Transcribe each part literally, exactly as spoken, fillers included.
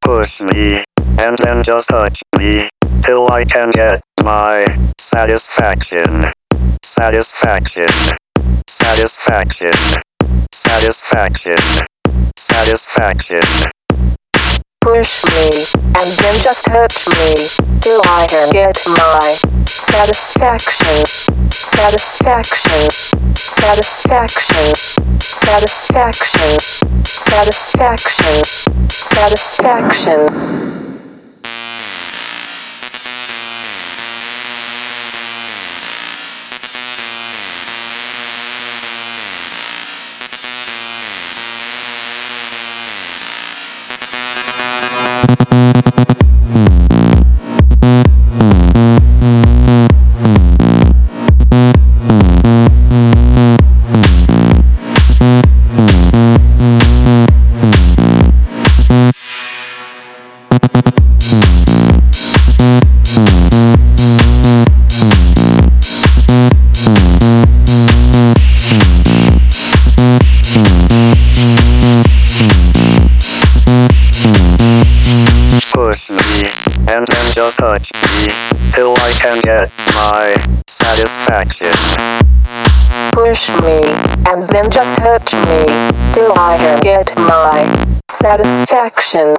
Push me, and then just touch me, till I can get my satisfaction. Satisfaction. Satisfaction. Satisfaction. Satisfaction. Push me, and then just touch me, till I can get my satisfaction. Satisfaction. Satisfaction. Satisfaction. Satisfaction. Satisfaction. Push me, and then just touch me, till I can get my satisfaction. Push me, and then just touch me, till I can get my satisfaction.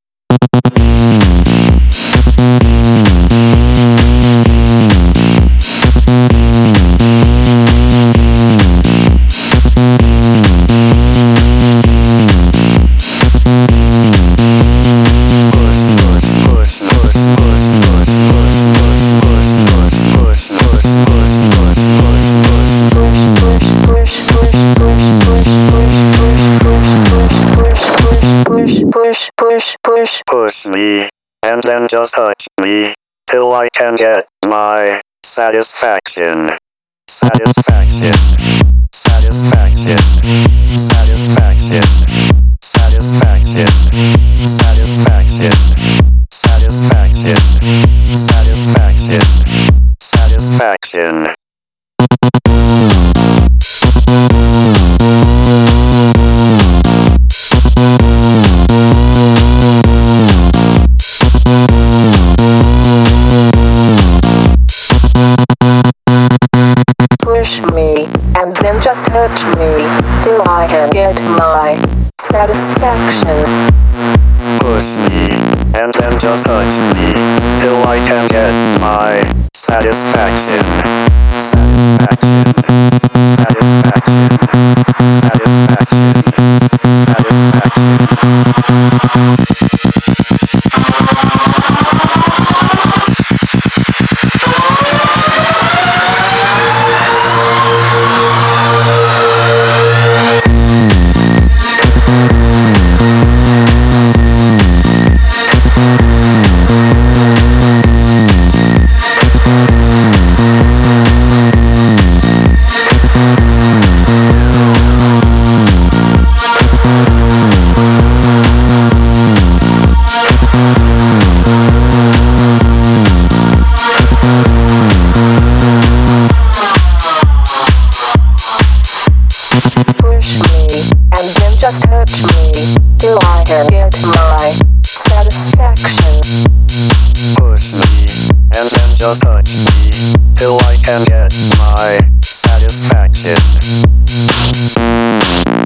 Push, push, push. Push me, and then just touch me, till I can get my satisfaction. Satisfaction. Satisfaction. Satisfaction. Satisfaction. Satisfaction. Satisfaction. Satisfaction. Satisfaction. Push me, and then just touch me, till I can get my satisfaction. Push me, and then just touch me, till I can get my satisfaction. Satisfaction. Satisfaction. Satisfaction. Push me, and then just touch me, till I can get my satisfaction. Push me, and then just touch me, till I can get my satisfaction.